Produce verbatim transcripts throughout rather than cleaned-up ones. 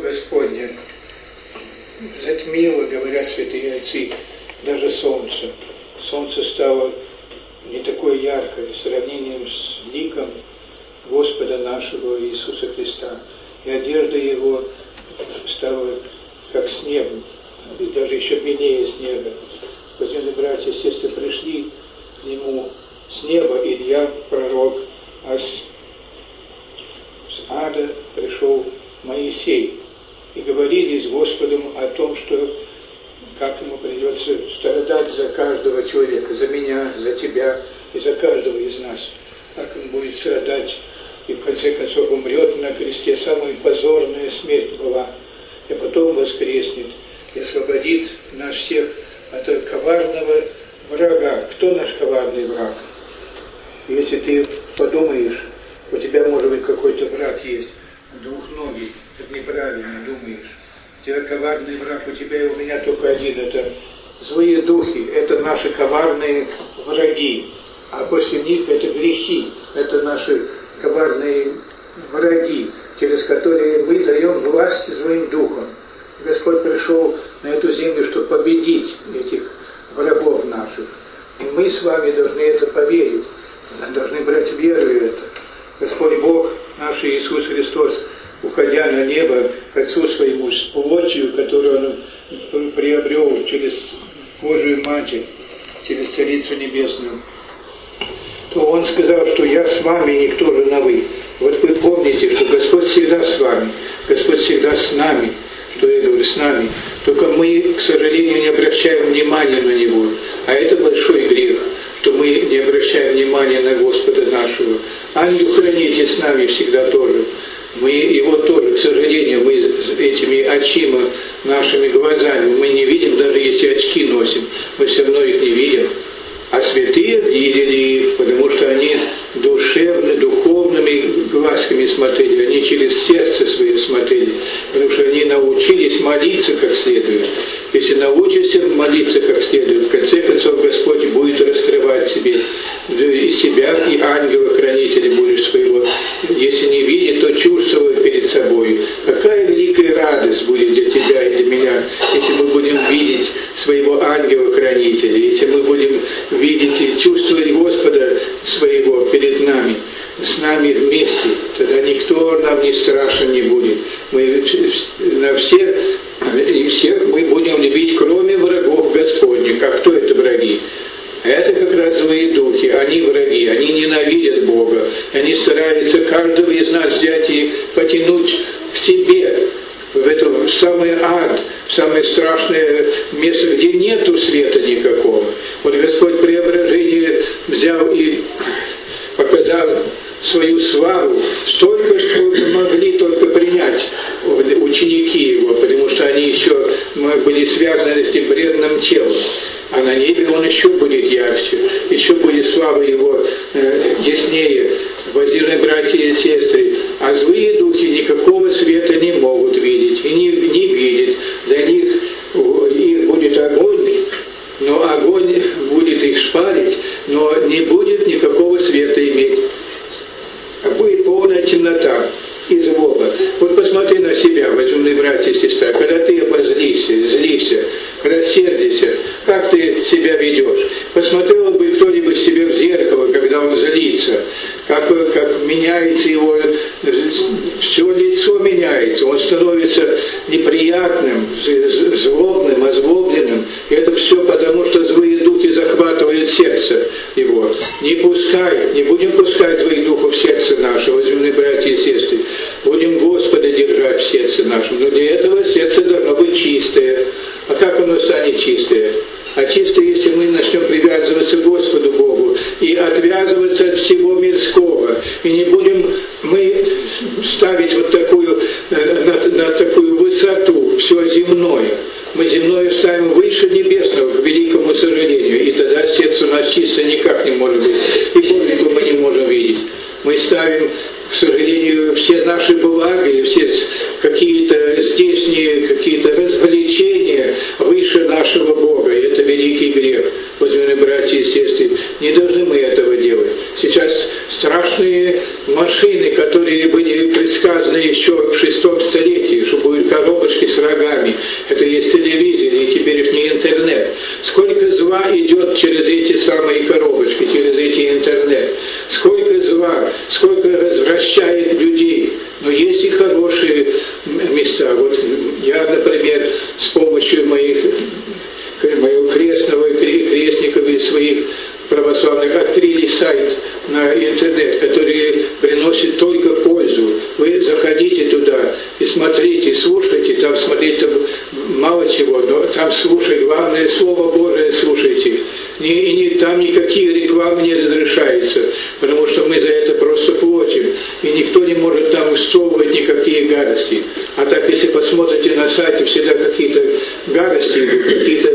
Господня затмило, говорят святые отцы, даже солнце. Солнце стало не такое яркое в сравнении с ликом Господа нашего Иисуса Христа. И одежда Его стала как снег, и даже еще белее снега. Возлюбленные братья и сестры, пришли к Нему с неба Илья, пророк, а с, с ада пришел Моисей. И говорили с Господом о том, что как ему придется страдать за каждого человека, за меня, за тебя и за каждого из нас. Как он будет страдать и в конце концов умрет на кресте. Самая позорная смерть была. И потом воскреснет и освободит нас всех от коварного врага. Кто наш коварный враг? Если ты подумаешь, у тебя может быть какой-то враг есть, двухногий, ты неправильно думаешь. У тебя коварный враг, у тебя и у меня только один. Это злые духи, это наши коварные враги. А после них это грехи, это наши коварные враги, через которые мы даем власть злым духом. Господь пришел на эту землю, чтобы победить этих врагов наших. И мы с вами должны это поверить, должны брать веру в это. Господь Бог наш Иисус Христос, уходя на небо к Отцу Своему с плотью, которую Он приобрел через Божию Матерь, через Царицу Небесную, то Он сказал, что я с вами, никто же на вы. Вот вы помните, что Господь всегда с вами, Господь всегда с нами. Что я говорю, с нами. Только мы, к сожалению, не обращаем внимания на Него. А это большой грех, что мы не обращаем внимания на Господа нашего. Ангел-хранитель с нами всегда тоже. Мы его тоже, к сожалению, мы этими очима, нашими глазами, мы не видим, даже если очки носим, мы все равно их не видим. А святые видели их, потому что они душевно, духовными глазками смотрели, они через сердце свое смотрели, потому что они научились молиться как следует. Если научишься молиться как следует, в конце концов Господь будет раскрывать себе и себя, и ангела-хранителя будешь своего. Если не видит, то чувствовать перед собой. Какая великая радость будет для тебя и для меня, если мы будем видеть своего ангела-хранителя, если мы будем видеть и чувствовать Господа своего перед нами, с нами вместе, тогда никто нам не страшен не будет. Мы на всех, и всех мы будем любить, кроме врагов Господних. А кто это враги? Это как раз злые духи, они враги, они ненавидят Бога, они стараются каждого из нас взять и потянуть к себе, в это в самый ад, в самое страшное место, где нету света никакого. Вот Господь преображение взял и показал свою славу, столько, что могли только принять ученики его, потому что они еще были связаны с этим бренным телом. А на небе он еще будет ярче, еще будет слава его э, яснее. Возлюбленные братья и сестры, а злые духи никакого света не могут видеть и не, не видят. Для них их будет огонь, но огонь будет их шпарить, но не будет никакого света иметь. Будет полная темнота и злоба. Вот посмотри на себя, возлюбленные братья и сестры, когда ты обозлишься, злишься, когда сердишься, как ты себя ведешь. Посмотрел бы кто-нибудь себе в зеркало, когда он злится, как, как меняется его, все лицо меняется, он становится неприятным, злобным, озлобленным. И это все потому, что злые духи захватывают сердце его. Не пускай, не будем пускать злых духов в сердце наше, возлюбленные братья и сестры. Будем Господа держать в сердце нашем. Но для этого сердце должно быть чистое. А как оно станет чистое? А чистое, если мы начнем привязываться к Господу Богу и отвязываться от всего мирского. И не будем мы ставить вот такую, на, на такую высоту все земное. Мы земное ставим выше небесного, к великому сожалению. И тогда сердце у нас чисто никак не может быть. И Бога мы не можем видеть. Мы ставим, к сожалению, все наши блага и все какие-то здешние какие-то развлечения выше нашего Бога. И это великий грех. Возлюбленные братья и сестры, не должны мы этого делать. Сейчас страшные машины, которые были предсказаны еще в шестом столетии, что будет как православных открыли сайт на интернет, который приносит только пользу. Вы заходите туда и смотрите, слушайте, там смотреть там мало чего, но там слушайте, главное Слово Божие слушайте. И, и там никакие рекламы не разрешаются, потому что мы за это просто платим. И никто не может там всовывать никакие гадости. А так, если посмотрите на сайте, всегда какие-то гадости, какие-то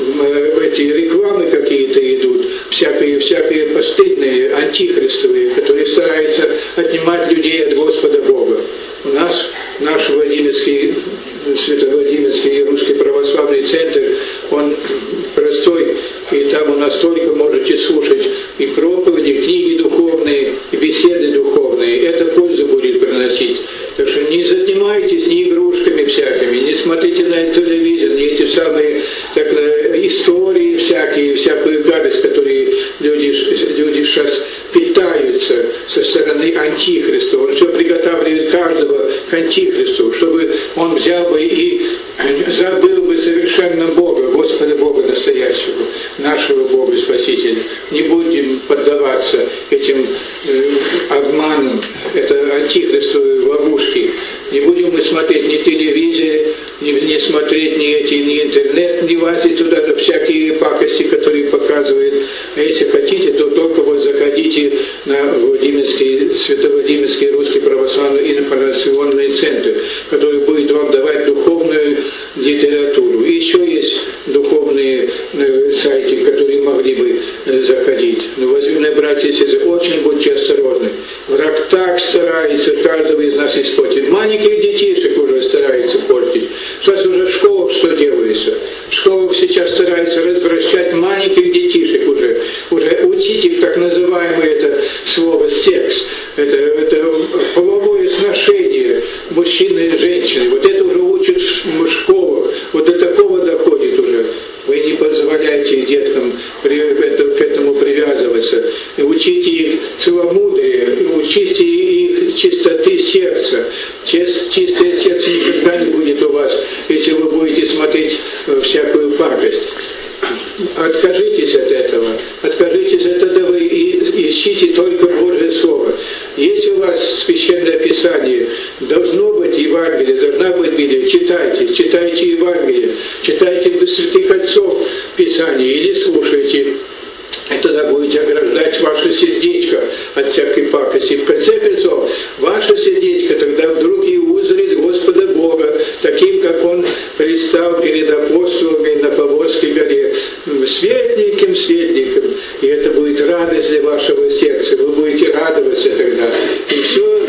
эти рекламы какие-то идут, всякие, всякие постыдные, антихристовые, которые стараются отнимать людей от Господа Бога. У нас наш Владимирский, Свято-Владимирский Русский Православный Центр, он простой, и там у нас только можете слушать и проповеди, книги духовные, и беседы духовные. Это пользу будет приносить. Так что не занимайтесь ни игрушками всякими, не смотрите на телевизор, не эти самые так, истории всякие, всякую гадость, которые люди, люди сейчас питаются со стороны антихриста. Он все приготавливает каждого к антихристу, чтобы он взял бы и забыл бы совершенно Бога, Господа Бога настоящего, нашего Бога Спасителя. Не будем поддаваться этим э, обманам, это антихристовые ловушки. Не будем мы смотреть ни телевизор, не, не смотреть ни эти, ни интернет, не лазить туда, да, всякие пакости, которые показывают. А если хотите, то только вот заходите на Владимирский, Свято-Владимирский Русский Православный информационный центр, который будет вам давать духовную литературу. И еще есть духовные э, сайты, которые могли бы э, заходить. Но, возможно, братья и сестры, очень будьте осторожны. Враг так старается каждого из нас испортить. Маленьких детишек уже старается портить. Сейчас уже в школах что делается? В школах сейчас стараются развращать маленьких детишек уже. Уже учить их так называемое это слово секс. Это, это половое сношение мужчины и женщины. Вот это уже учат в школах. Вот до такого доходит уже. Вы не позволяйте деткам к этому привязываться. Учите их целомудрие, учите их чистоты сердца. Чистое сердце никогда не будет у вас, если вы будете смотреть всякую пакость. Откажитесь от этого. Откажитесь от этого и ищите только Божье Слово. Если у вас Священное Писание, должно быть Евангелие, должна быть Библия, читайте, читайте Евангелие, читайте святых отцов Писания или слушайте. И тогда будете ограждать ваше сердечко от всякой пакости. В конце концов, ваше сердечко тогда вдруг и узрит Господа Бога, таким, как Он предстал перед апостолами на Павловской горе, светленьким, светленьким. И это будет радость для вашего сердца. Вы будете радоваться тогда. И все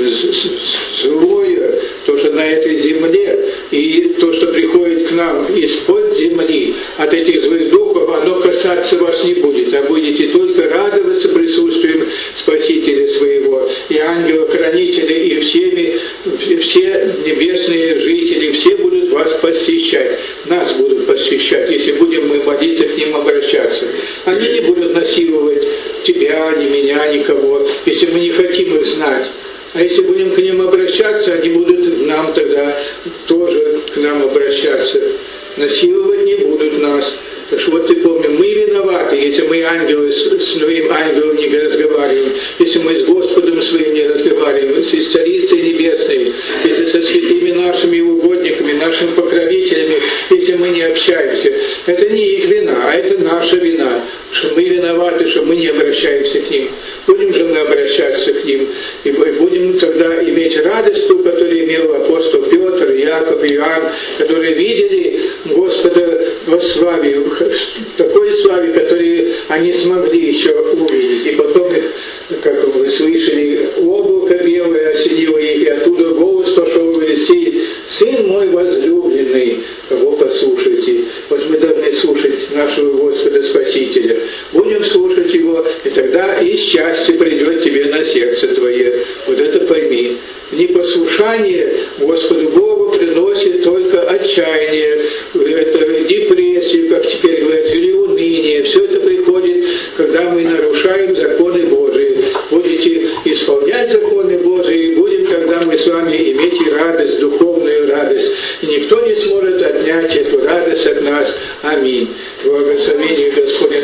злое, то, что на этой земле, и то, что приходит к нам из-под земли, от этих злых духов, оно касаться вас не будет. А будете только радоваться присутствием Спасителя своего, и ангела-хранителя, и всеми, все небесные жители, все будут вас посещать, нас будут посещать, если будем мы молиться, к ним обращаться. Они не будут насиловать тебя, ни меня, никого, если мы не хотим их знать. А если будем к ним обращаться, они будут к нам тогда тоже к нам обращаться. Насиловать не будут нас. Так что вот ты помни, мы виноваты, если мы ангелы, с своим ангелом не разговариваем, если мы с Господом своим не разговариваем, с Царицей Небесной, если со святыми нашими угодниками, нашими покровителями, если мы не общаемся. Это не их вина, а это наша вина, что мы виноваты, что мы не обращаемся к ним. Будем же мы обращаться к ним, и будем тогда иметь радость ту, которую имел апостол Петр, Яков, Иоанн, которые видели Господа во славе, в такой славе, которую они смогли еще увидеть. И потом их, как вы слышали, облако белое осенило их, и оттуда голос пошел в Елисей: «Сын мой возлюбленный, кого послушайте». Вот мы должны слушать нашего Господа Спасителя. Будем слушать Его, и тогда и счастье придет тебе на сердце твое. Вот это пойми. Непослушание Господу Богу приносит только отчаяние, это депрессию, как теперь говорят, или уныние. Все это приходит, когда мы нарушаем законы Божии. Будете исполнять законы Божии, и будем тогда мы с вами иметь и радость, духовную радость. И никто не сможет отнять эту радость от нас. Аминь. Благословение Господне